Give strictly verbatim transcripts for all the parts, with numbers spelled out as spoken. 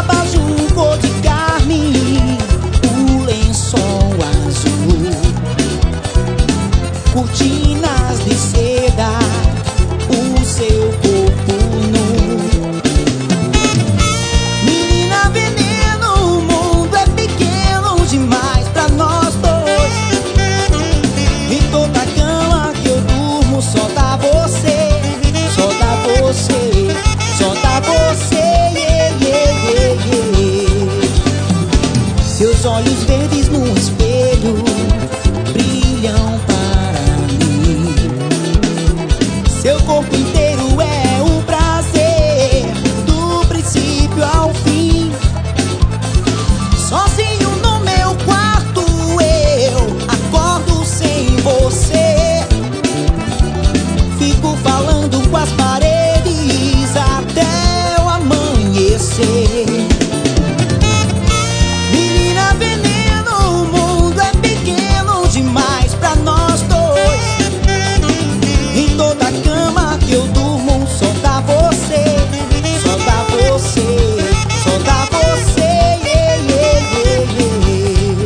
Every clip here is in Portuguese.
abajur cor de carne, o lençol azul, cortinas de seda, o seu corpo nu. Menina veneno, o mundo é pequeno demais pra nós dois. Em toda a cama que eu durmo só dá você, só dá você, só dá você. Yeah, yeah, yeah, yeah. Seus olhos verdes no espelho brilham para mim. Seu corpo inteiro é o prazer, do princípio ao fim. Sozinho no meu quarto eu acordo sem você. Fico falando com as paredes até o amanhecer. Menina veneno, o mundo é pequeno demais pra nós dois. Em toda a cama que eu durmo só dá você, só dá você, só dá você. Yeah, yeah, yeah, yeah.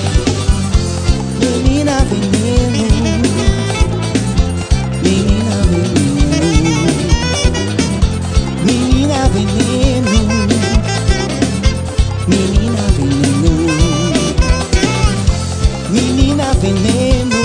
Menina veneno, menina veneno, menina veneno, menina veneno, menina veneno.